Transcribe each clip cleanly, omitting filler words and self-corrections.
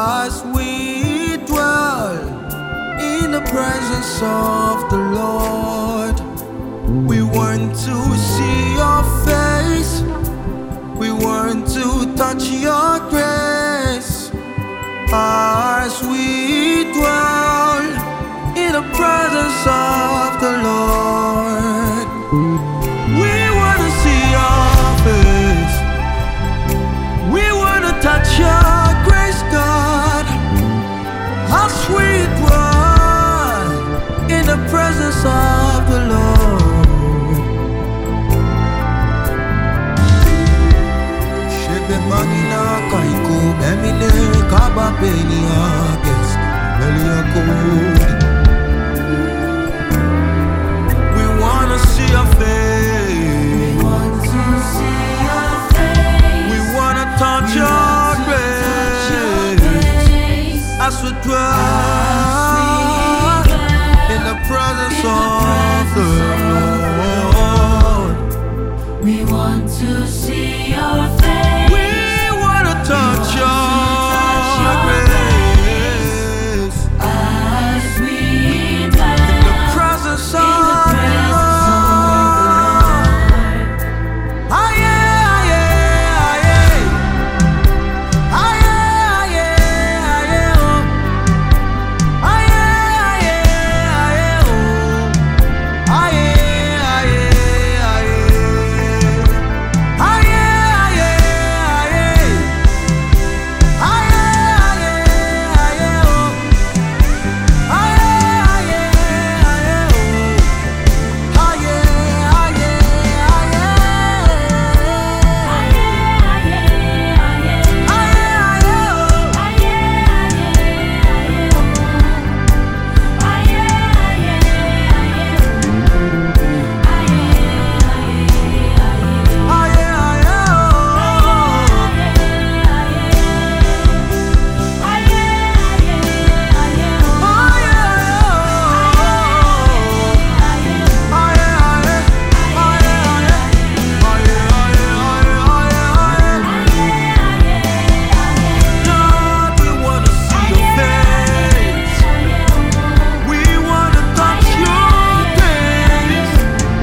as we dwell in the presence of the Lord. We want to see your face, we want to touch your grace. As we dwell in the presence of the Lord, we want to see your face, we want to touch your grace, God. As we dwell in the presence of the Lord. Shebe manina kaiko memine kaba peni ages meliako. We wanna see your face, We want to see your face. we wanna touch We your want to touch your grace. grace. As we dwell in the presence of the Lord, We want to see your face. we wanna touch your grace. As we In dwell the presence in the of the presence Lord. Aye, aye, aye, aye. Aye, aye, aye, oh. Aye, aye, aye, oh. Aye, aye, aye. Aye, aye, aye. Aye, aye, aye, oh. Aye, aye, aye, oh. Aye, aye, Lord, we wanna see your face. We wanna touch your grace.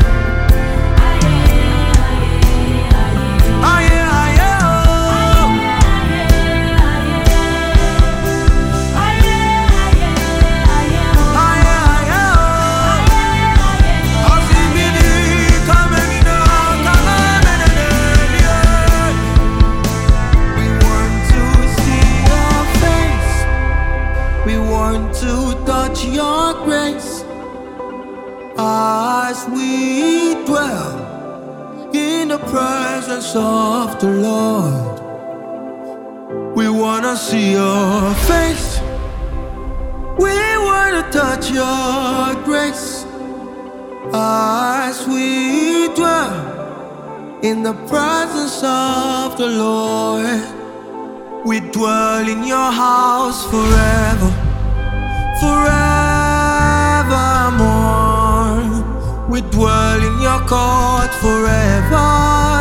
Aye, aye, oh. Aye, aye, oh. Azimini, kamemina, kamamenene. We want to see your face, we want to touch your grace. As we dwell in the presence of the Lord, we wanna see your face, we wanna touch your grace. As we dwell in the presence of the Lord, we dwell in your house forever, forevermore. We dwell in your court forever.